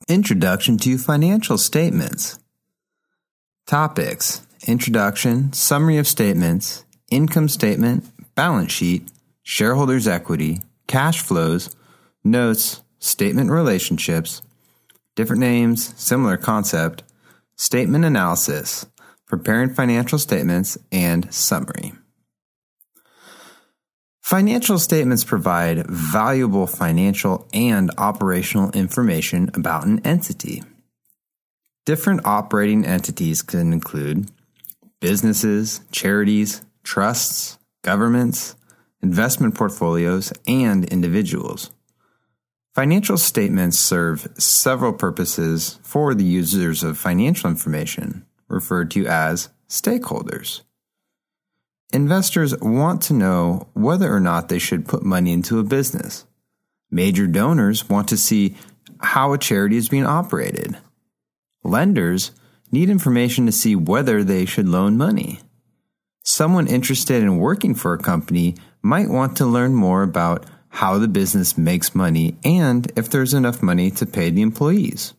Introduction to financial statements. Topics: Introduction, Summary of Statements, Income Statement, Balance Sheet, Shareholders' Equity, Cash Flows, Notes, Statement Relationships, Different Names, Similar Concept, Statement Analysis, Preparing Financial Statements, and Summary. Financial statements provide valuable financial and operational information about an entity. Different operating entities can include businesses, charities, trusts, governments, investment portfolios, and individuals. Financial statements serve several purposes for the users of financial information, referred to as stakeholders. Investors want to know whether or not they should put money into a business. Major donors want to see how a charity is being operated. Lenders need information to see whether they should loan money. Someone interested in working for a company might want to learn more about how the business makes money and if there's enough money to pay the employees.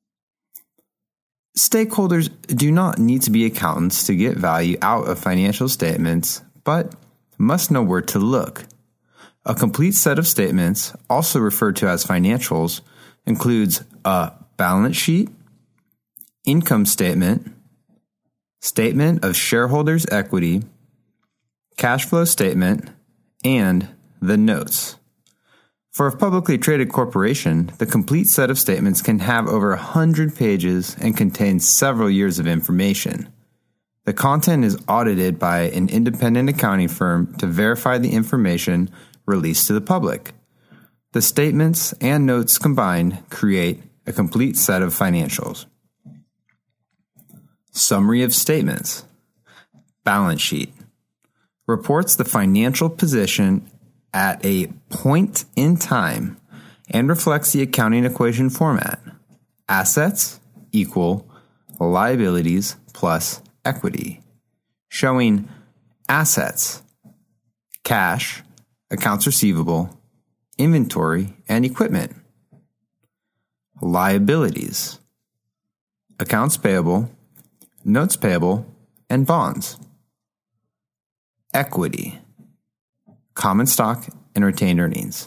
Stakeholders do not need to be accountants to get value out of financial statements, but must know where to look. A complete set of statements, also referred to as financials, includes a balance sheet, income statement, statement of shareholders' equity, cash flow statement, and the notes. For a publicly traded corporation, the complete set of statements can have over 100 pages and contain several years of information. The content is audited by an independent accounting firm to verify the information released to the public. The statements and notes combined create a complete set of financials. Summary of statements. Balance sheet. Reports the financial position at a point in time and reflects the accounting equation format. Assets equal liabilities plus equity, showing assets, cash, accounts receivable, inventory, and equipment. Liabilities, accounts payable, notes payable, and bonds. Equity, common stock and retained earnings.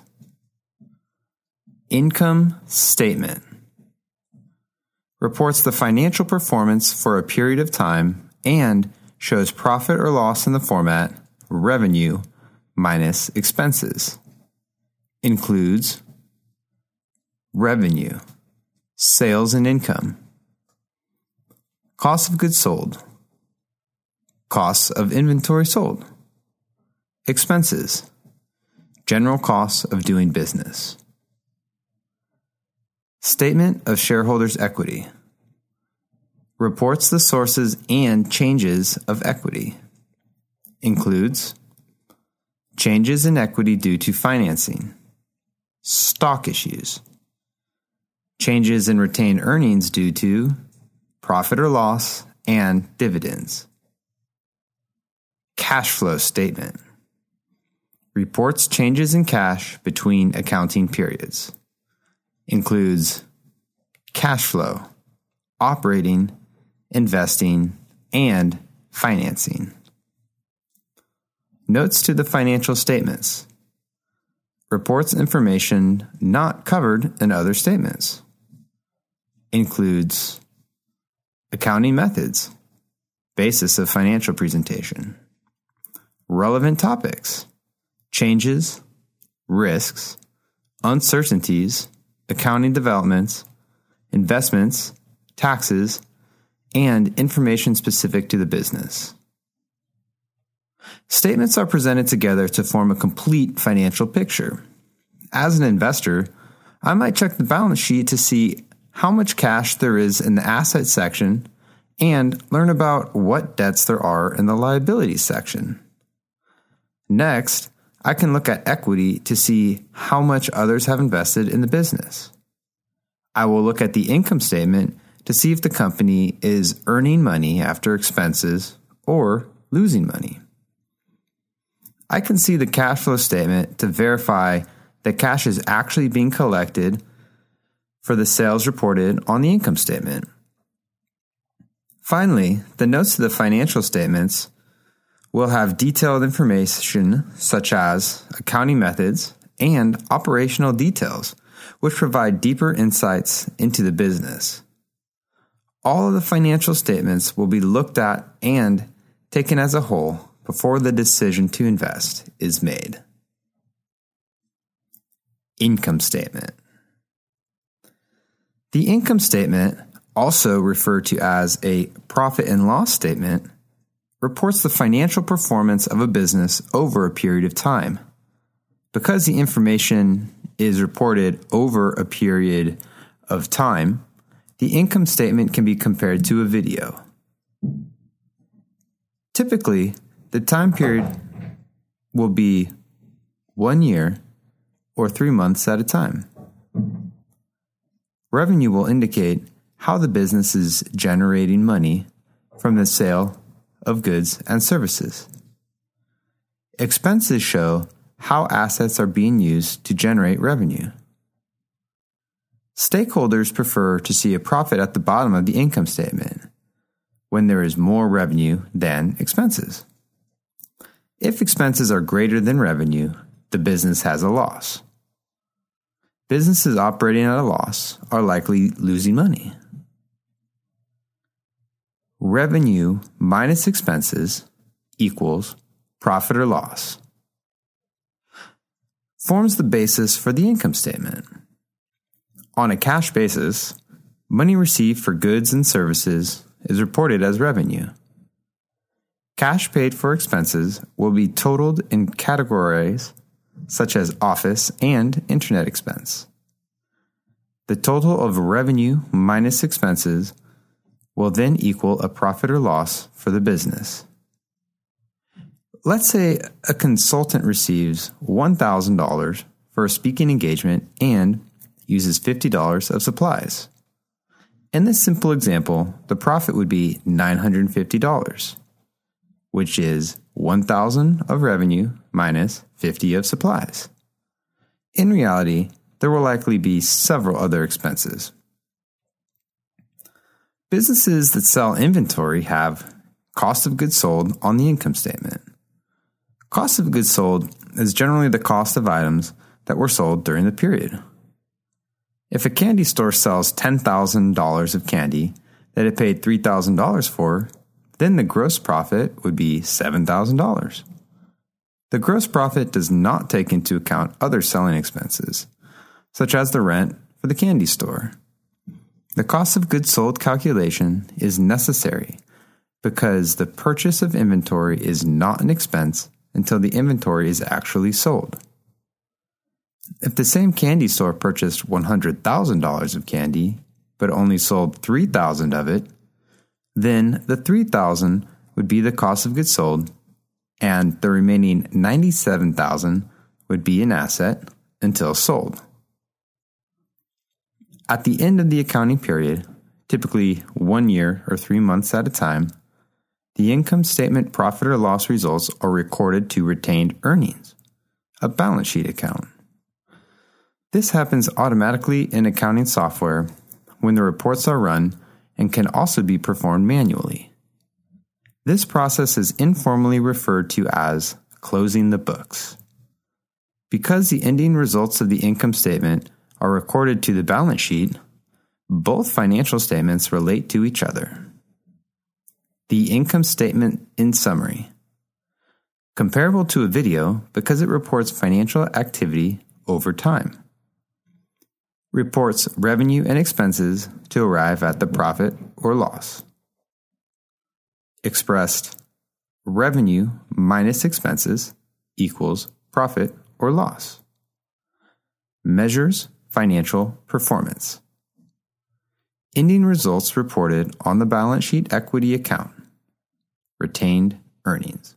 Income statement reports the financial performance for a period of time and shows profit or loss in the format revenue minus expenses. Includes revenue, sales and income, cost of goods sold, costs of inventory sold, expenses, general costs of doing business. Statement of shareholders' equity reports the sources and changes of equity. Includes changes in equity due to financing, stock issues, changes in retained earnings due to profit or loss, and dividends. Cash flow statement reports changes in cash between accounting periods. Includes cash flow, operating, investing, and financing. Notes to the financial statements reports information not covered in other statements. Includes accounting methods, basis of financial presentation, relevant topics, changes, risks, uncertainties, accounting developments, investments, taxes, and information specific to the business. Statements are presented together to form a complete financial picture. As an investor, I might check the balance sheet to see how much cash there is in the asset section and learn about what debts there are in the liabilities section. Next, I can look at equity to see how much others have invested in the business. I will look at the income statement to see if the company is earning money after expenses or losing money. I can see the cash flow statement to verify that cash is actually being collected for the sales reported on the income statement. Finally, the notes to the financial statements will have detailed information such as accounting methods and operational details, which provide deeper insights into the business. All of the financial statements will be looked at and taken as a whole before the decision to invest is made. Income statement. The income statement, also referred to as a profit and loss statement, reports the financial performance of a business over a period of time. Because the information is reported over a period of time, the income statement can be compared to a video. Typically, the time period will be 1 year or 3 months at a time. Revenue will indicate how the business is generating money from the sale of goods and services. Expenses show how assets are being used to generate revenue. Stakeholders prefer to see a profit at the bottom of the income statement when there is more revenue than expenses. If expenses are greater than revenue, the business has a loss. Businesses operating at a loss are likely losing money. Revenue minus expenses equals profit or loss. Forms the basis for the income statement. On a cash basis, money received for goods and services is reported as revenue. Cash paid for expenses will be totaled in categories such as office and internet expense. The total of revenue minus expenses will then equal a profit or loss for the business. Let's say a consultant receives $1,000 for a speaking engagement and uses $50 of supplies. In this simple example, the profit would be $950, which is $1,000 of revenue minus $50 of supplies. In reality, there will likely be several other expenses. Businesses that sell inventory have cost of goods sold on the income statement. Cost of goods sold is generally the cost of items that were sold during the period. If a candy store sells $10,000 of candy that it paid $3,000 for, then the gross profit would be $7,000. The gross profit does not take into account other selling expenses, such as the rent for the candy store. The cost of goods sold calculation is necessary because the purchase of inventory is not an expense until the inventory is actually sold. If the same candy store purchased $100,000 of candy, but only sold $3,000 of it, then the $3,000 would be the cost of goods sold, and the remaining $97,000 would be an asset until sold. At the end of the accounting period, typically 1 year or 3 months at a time, the income statement profit or loss results are recorded to retained earnings, a balance sheet account. This happens automatically in accounting software when the reports are run and can also be performed manually. This process is informally referred to as closing the books. Because the ending results of the income statement are recorded to the balance sheet, both financial statements relate to each other. The income statement in summary. Comparable to a video because it reports financial activity over time. Reports revenue and expenses to arrive at the profit or loss. Expressed revenue minus expenses equals profit or loss. Measures financial performance. Ending results reported on the balance sheet equity account. Retained earnings.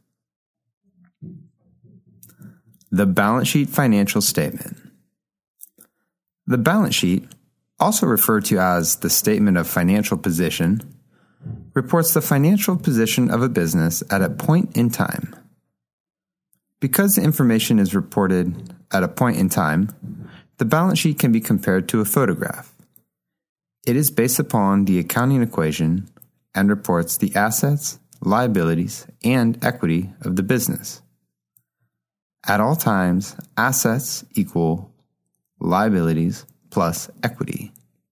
The balance sheet financial statement. The balance sheet, also referred to as the statement of financial position, reports the financial position of a business at a point in time. Because the information is reported at a point in time, the balance sheet can be compared to a photograph. It is based upon the accounting equation and reports the assets, liabilities, and equity of the business. At all times, assets equal liabilities plus equity.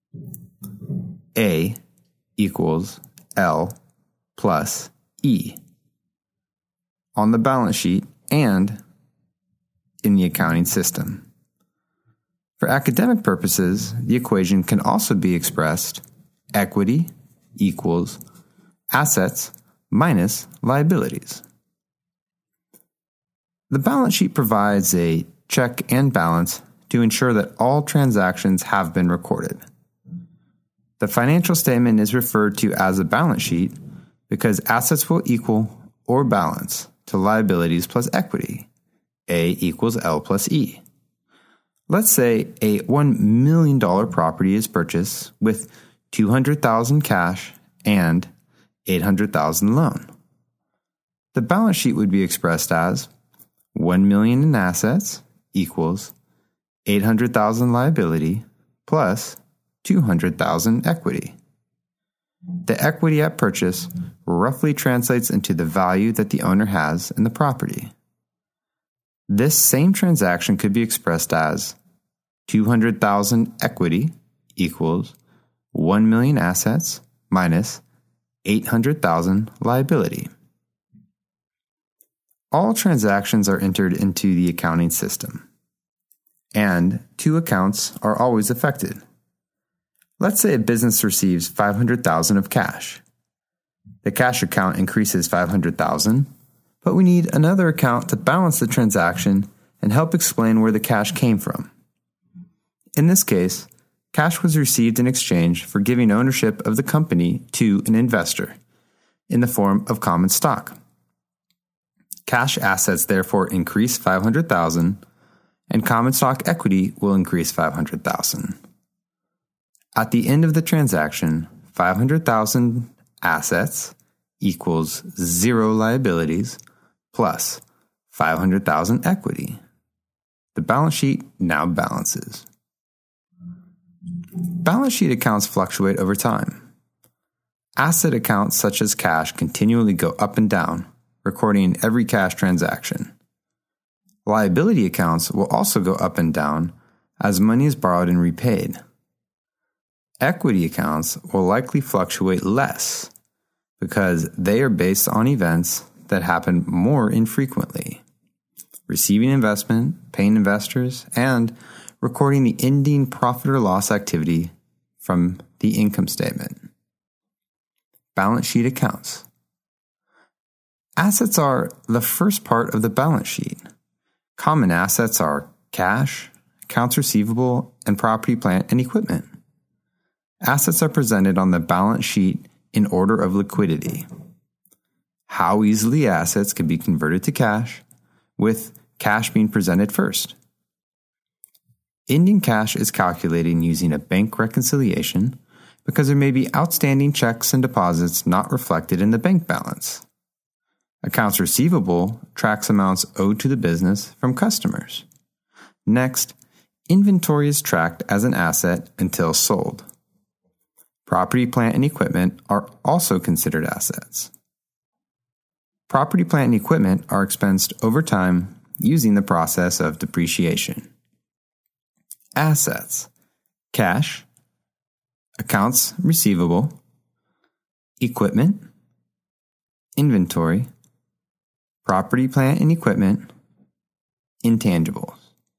A equals L plus E on the balance sheet and in the accounting system. For academic purposes, the equation can also be expressed equity equals assets minus liabilities. The balance sheet provides a check and balance to ensure that all transactions have been recorded. The financial statement is referred to as a balance sheet because assets will equal or balance to liabilities plus equity. A equals L plus E. Let's say a $1 million property is purchased with $200,000 cash and $800,000 loan. The balance sheet would be expressed as $1 million in assets equals $800,000 liability plus $200,000 equity. The equity at purchase roughly translates into the value that the owner has in the property. This same transaction could be expressed as $200,000 equity equals $1 million assets minus $800,000 liability. All transactions are entered into the accounting system, and two accounts are always affected. Let's say a business receives $500,000 of cash. The cash account increases $500,000, but we need another account to balance the transaction and help explain where the cash came from. In this case, cash was received in exchange for giving ownership of the company to an investor in the form of common stock. Cash assets therefore increase $500,000, and common stock equity will increase $500,000. At the end of the transaction, $500,000 assets equals 0 liabilities plus $500,000 equity. The balance sheet now balances. Balance sheet accounts fluctuate over time. Asset accounts such as cash continually go up and down, recording every cash transaction. Liability accounts will also go up and down as money is borrowed and repaid. Equity accounts will likely fluctuate less because they are based on events that happen more infrequently: receiving investment, paying investors, and recording the ending profit or loss activity from the income statement. Balance sheet accounts. Assets are the first part of the balance sheet. Common assets are cash, accounts receivable, and property, plant, and equipment. Assets are presented on the balance sheet in order of liquidity. How easily assets can be converted to cash, with cash being presented first. Ending cash is calculated using a bank reconciliation because there may be outstanding checks and deposits not reflected in the bank balance. Accounts receivable tracks amounts owed to the business from customers. Next, inventory is tracked as an asset until sold. Property, plant, and equipment are also considered assets. Property, plant, and equipment are expensed over time using the process of depreciation. Assets: cash, accounts receivable, equipment, inventory, property, plant, and equipment, intangibles.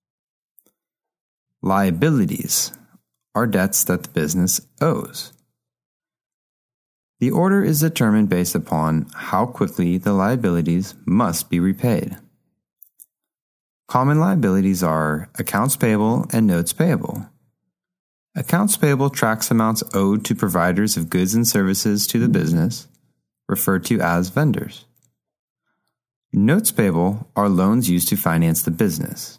Liabilities are debts that the business owes. The order is determined based upon how quickly the liabilities must be repaid. Common liabilities are accounts payable and notes payable. Accounts payable tracks amounts owed to providers of goods and services to the business, referred to as vendors. Notes payable are loans used to finance the business.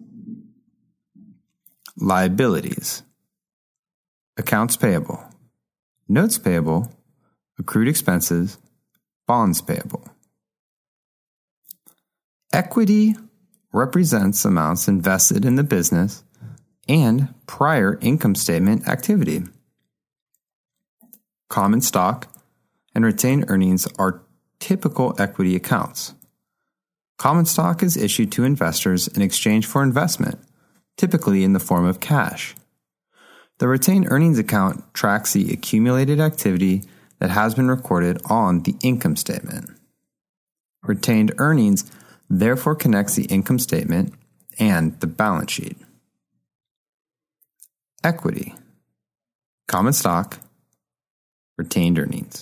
Liabilities: accounts payable, notes payable, accrued expenses, bonds payable. Equity represents amounts invested in the business and prior income statement activity. common stock, and retained earnings are typical equity accounts. Common stock is issued to investors in exchange for investment, typically in the form of cash. The retained earnings account tracks the accumulated activity that has been recorded on the income statement. Retained earnings therefore connects the income statement and the balance sheet. Equity, common stock, retained earnings.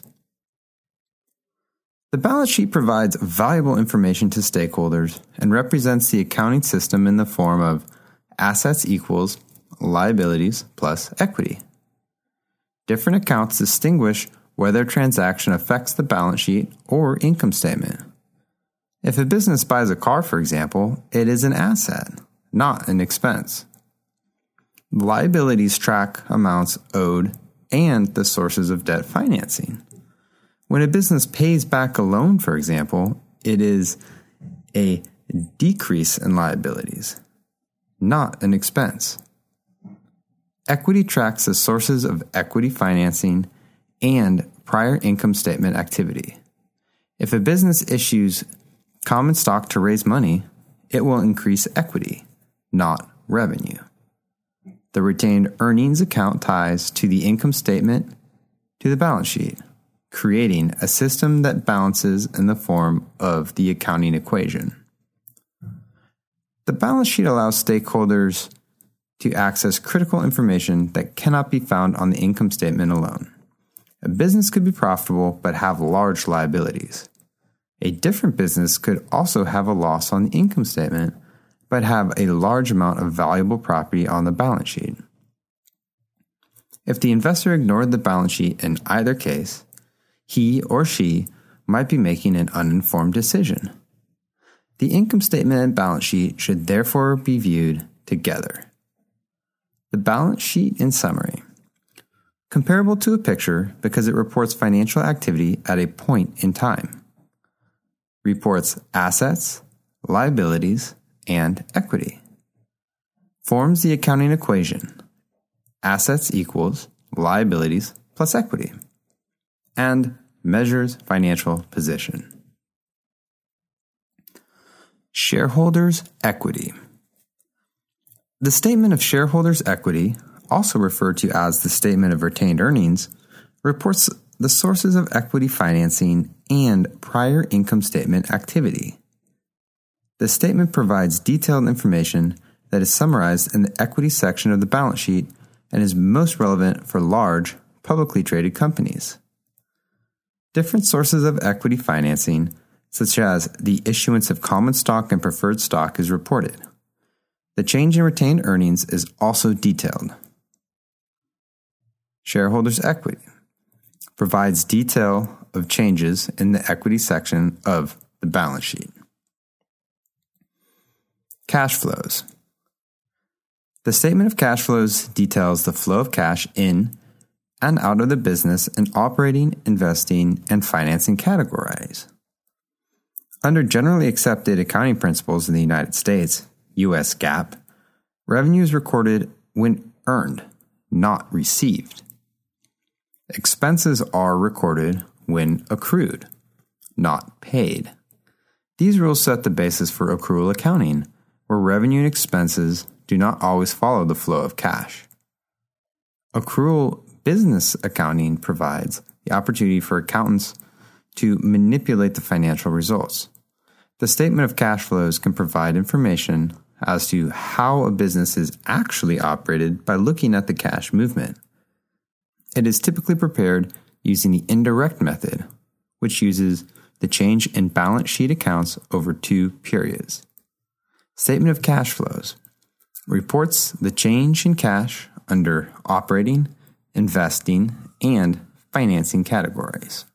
The balance sheet provides valuable information to stakeholders and represents the accounting system in the form of assets equals liabilities plus equity. Different accounts distinguish whether a transaction affects the balance sheet or income statement. If a business buys a car, for example, it is an asset, not an expense. Liabilities track amounts owed and the sources of debt financing. When a business pays back a loan, for example, it is a decrease in liabilities, not an expense. Equity tracks the sources of equity financing and prior income statement activity. If a business issues common stock to raise money, it will increase equity, not revenue. The retained earnings account ties to the income statement to the balance sheet, creating a system that balances in the form of the accounting equation. The balance sheet allows stakeholders to access critical information that cannot be found on the income statement alone. A business could be profitable but have large liabilities. A different business could also have a loss on the income statement but have a large amount of valuable property on the balance sheet. If the investor ignored the balance sheet in either case, he or she might be making an uninformed decision. The income statement and balance sheet should therefore be viewed together. The balance sheet in summary. Comparable to a picture because it reports financial activity at a point in time. Reports assets, liabilities, and equity. Forms the accounting equation. Assets equals liabilities plus equity. And measures financial position. Shareholders' equity. The statement of shareholders' equity, also referred to as the statement of retained earnings, reports the sources of equity financing and prior income statement activity. The statement provides detailed information that is summarized in the equity section of the balance sheet and is most relevant for large, publicly traded companies. Different sources of equity financing, such as the issuance of common stock and preferred stock, is reported. The change in retained earnings is also detailed. Shareholders' equity provides detail of changes in the equity section of the balance sheet. Cash flows. The statement of cash flows details the flow of cash in and out of the business in operating, investing, and financing categories. Under generally accepted accounting principles in the United States, U.S. GAAP, revenue is recorded when earned, not received. Expenses are recorded when accrued, not paid. These rules set the basis for accrual accounting, where revenue and expenses do not always follow the flow of cash. Accrual business accounting provides the opportunity for accountants to manipulate the financial results. The statement of cash flows can provide information as to how a business is actually operated by looking at the cash movement. It is typically prepared using the indirect method, which uses the change in balance sheet accounts over 2 periods. Statement of cash flows reports the change in cash under operating, investing, and financing categories.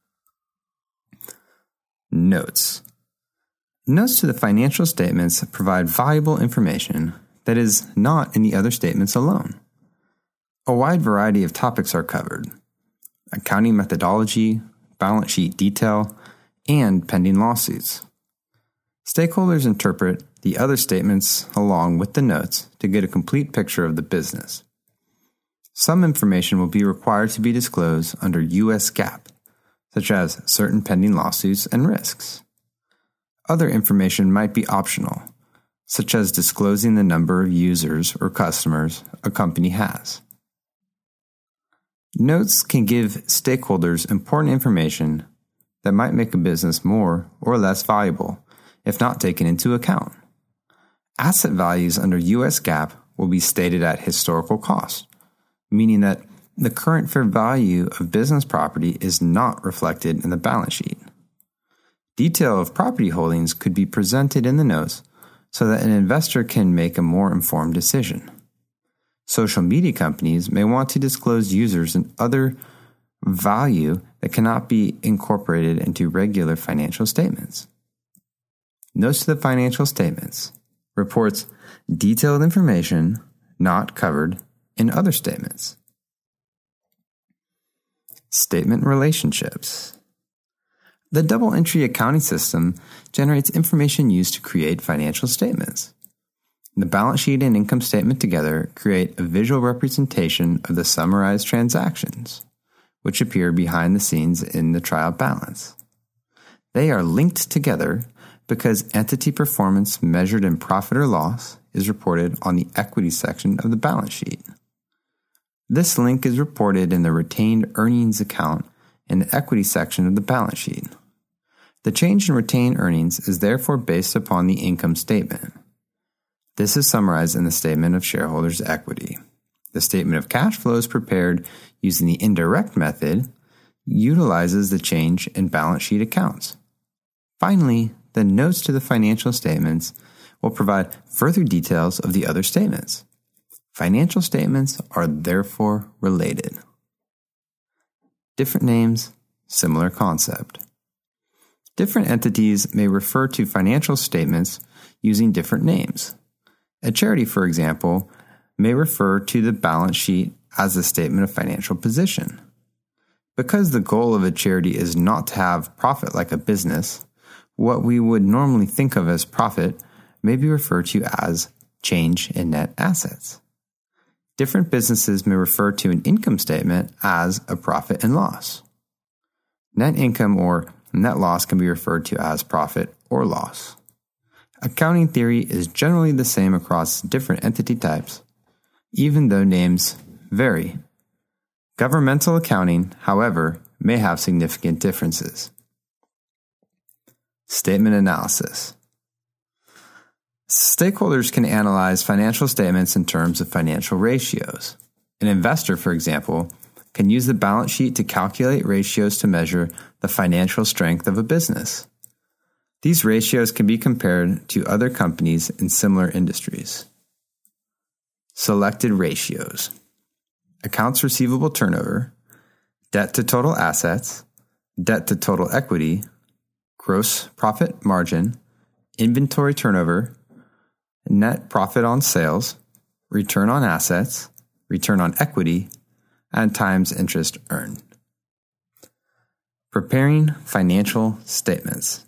Notes. Notes to the financial statements provide valuable information that is not in the other statements alone. A wide variety of topics are covered: accounting methodology, balance sheet detail, and pending lawsuits. Stakeholders interpret the other statements along with the notes to get a complete picture of the business. Some information will be required to be disclosed under U.S. GAAP, such as certain pending lawsuits and risks. Other information might be optional, such as disclosing the number of users or customers a company has. Notes can give stakeholders important information that might make a business more or less valuable if not taken into account. Asset values under U.S. GAAP will be stated at historical cost, meaning that the current fair value of business property is not reflected in the balance sheet. Detail of property holdings could be presented in the notes so that an investor can make a more informed decision. Social media companies may want to disclose users and other value that cannot be incorporated into regular financial statements. Notes to the financial statements reports detailed information not covered in other statements. Statement relationships. The double entry accounting system generates information used to create financial statements. The balance sheet and income statement together create a visual representation of the summarized transactions, which appear behind the scenes in the trial balance. They are linked together because entity performance measured in profit or loss is reported on the equity section of the balance sheet. This link is reported in the retained earnings account in the equity section of the balance sheet. The change in retained earnings is therefore based upon the income statement. This is summarized in the statement of shareholders' equity. The statement of cash flows prepared using the indirect method utilizes the change in balance sheet accounts. Finally, the notes to the financial statements will provide further details of the other statements. Financial statements are therefore related. Different names, similar concept. Different entities may refer to financial statements using different names. A charity, for example, may refer to the balance sheet as a statement of financial position. Because the goal of a charity is not to have profit like a business, what we would normally think of as profit may be referred to as change in net assets. Different businesses may refer to an income statement as a profit and loss. Net income or net loss can be referred to as profit or loss. Accounting theory is generally the same across different entity types, even though names vary. Governmental accounting, however, may have significant differences. Statement analysis. Stakeholders can analyze financial statements in terms of financial ratios. An investor, for example, can use the balance sheet to calculate ratios to measure the financial strength of a business. These ratios can be compared to other companies in similar industries. Selected ratios: accounts receivable turnover, debt to total assets, debt to total equity, gross profit margin, inventory turnover, net profit on sales, return on assets, return on equity, and times interest earned. Preparing financial statements.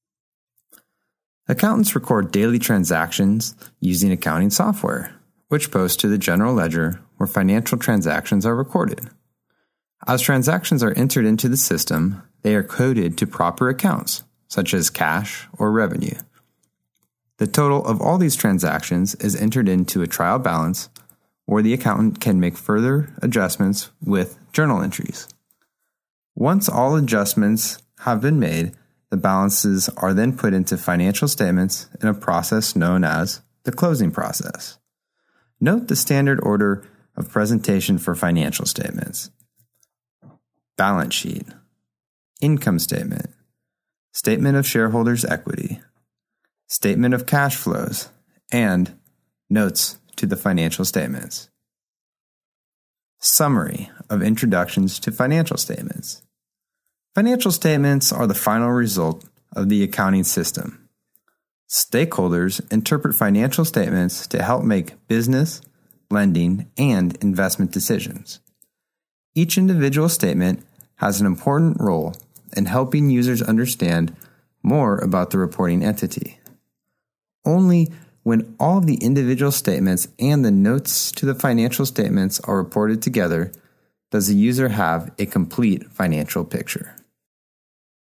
Accountants record daily transactions using accounting software, which posts to the general ledger where financial transactions are recorded. As transactions are entered into the system, they are coded to proper accounts, such as cash or revenue. The total of all these transactions is entered into a trial balance, where the accountant can make further adjustments with journal entries. Once all adjustments have been made, the balances are then put into financial statements in a process known as the closing process. Note the standard order of presentation for financial statements: balance sheet, income statement, statement of shareholders' equity, statement of cash flows, and notes to the financial statements. Summary of introductions to financial statements. Financial statements are the final result of the accounting system. Stakeholders interpret financial statements to help make business, lending, and investment decisions. Each individual statement has an important role in helping users understand more about the reporting entity. Only When all of the individual statements and the notes to the financial statements are reported together, does the user have a complete financial picture?